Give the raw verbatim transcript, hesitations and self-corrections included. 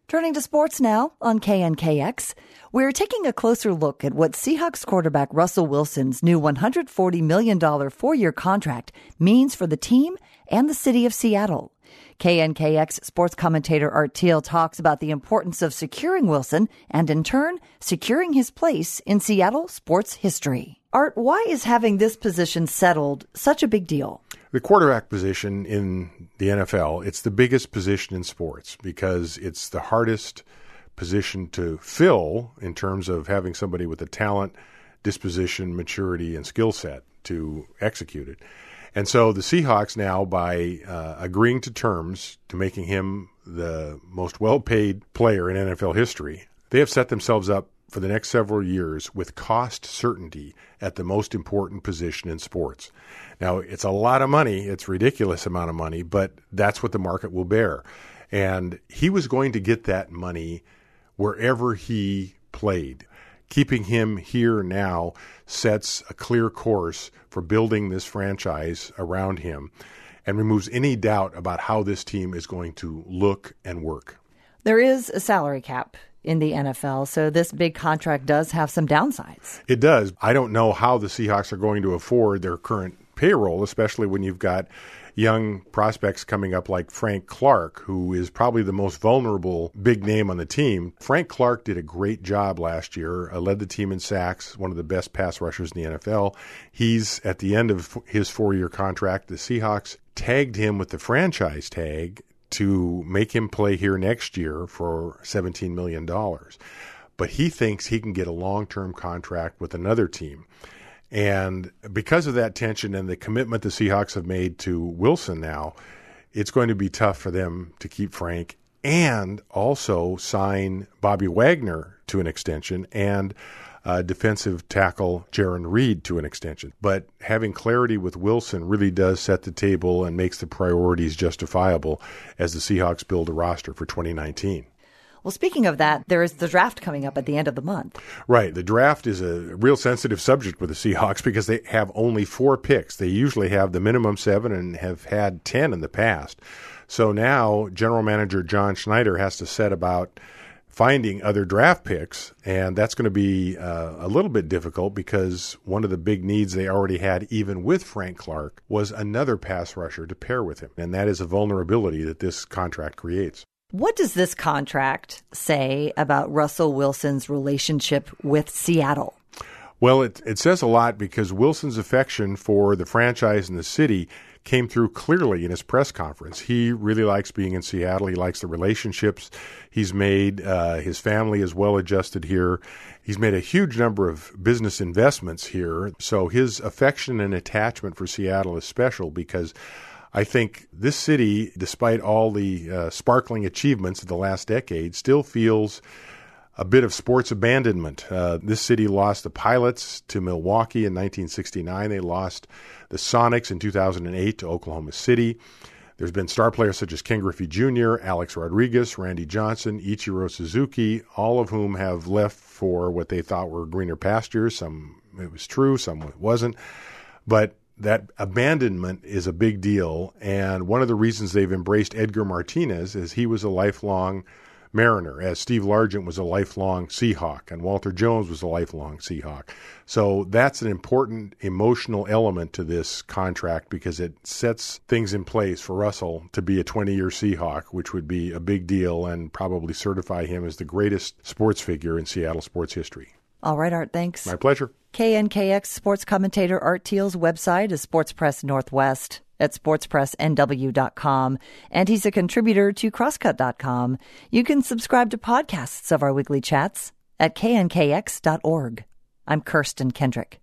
Turning to sports now on K N K X, we're taking a closer look at what Seahawks quarterback Russell Wilson's new one hundred forty million dollars four-year contract means for the team and the city of Seattle. K N K X sports commentator Art Thiel talks about the importance of securing Wilson and, in turn, securing his place in Seattle sports history. Art, why is having this position settled such a big deal? The quarterback position in the N F L, it's the biggest position in sports because it's the hardest position to fill in terms of having somebody with the talent, disposition, maturity, and skill set to execute it. And so the Seahawks now, by uh, agreeing to terms to making him the most well-paid player in N F L history, they have set themselves up for the next several years with cost certainty at the most important position in sports. Now, it's a lot of money. It's a ridiculous amount of money, but that's what the market will bear. And he was going to get that money wherever he played. Keeping him here now sets a clear course for building this franchise around him and removes any doubt about how this team is going to look and work. There is a salary cap in the N F L, so this big contract does have some downsides. It does. I don't know how the Seahawks are going to afford their current payroll, especially when you've got young prospects coming up like Frank Clark, who is probably the most vulnerable big name on the team. Frank Clark did a great job last year, uh, led the team in sacks, one of the best pass rushers in the N F L. He's at the end of his four-year contract. The Seahawks tagged him with the franchise tag to make him play here next year for seventeen million dollars. But he thinks he can get a long-term contract with another team. And because of that tension and the commitment the Seahawks have made to Wilson now, it's going to be tough for them to keep Frank and also sign Bobby Wagner to an extension and uh, defensive tackle Jaron Reed to an extension. But having clarity with Wilson really does set the table and makes the priorities justifiable as the Seahawks build a roster for twenty nineteen. Well, speaking of that, there is the draft coming up at the end of the month. Right. The draft is a real sensitive subject with the Seahawks because they have only four picks. They usually have the minimum seven and have had ten in the past. So now General Manager John Schneider has to set about finding other draft picks, and that's going to be uh, a little bit difficult because one of the big needs they already had, even with Frank Clark, was another pass rusher to pair with him, and that is a vulnerability that this contract creates. What does this contract say about Russell Wilson's relationship with Seattle? Well, it, it says a lot because Wilson's affection for the franchise and the city came through clearly in his press conference. He really likes being in Seattle. He likes the relationships he's made. Uh, his family is well adjusted here. He's made a huge number of business investments here. So his affection and attachment for Seattle is special because I think this city, despite all the uh, sparkling achievements of the last decade, still feels a bit of sports abandonment. Uh, this city lost the Pilots to Milwaukee in nineteen sixty-nine. They lost the Sonics in two thousand eight to Oklahoma City. There's been star players such as Ken Griffey Junior, Alex Rodriguez, Randy Johnson, Ichiro Suzuki, all of whom have left for what they thought were greener pastures. Some it was true, some it wasn't. But that abandonment is a big deal, and one of the reasons they've embraced Edgar Martinez is he was a lifelong Mariner, as Steve Largent was a lifelong Seahawk, and Walter Jones was a lifelong Seahawk. So that's an important emotional element to this contract because it sets things in place for Russell to be a twenty-year Seahawk, which would be a big deal and probably certify him as the greatest sports figure in Seattle sports history. All right, Art, thanks. My pleasure. K N K X sports commentator Art Thiel's website is Sports Press Northwest at sports press n w dot com, and he's a contributor to crosscut dot com. You can subscribe to podcasts of our weekly chats at k n k x dot org. I'm Kirsten Kendrick.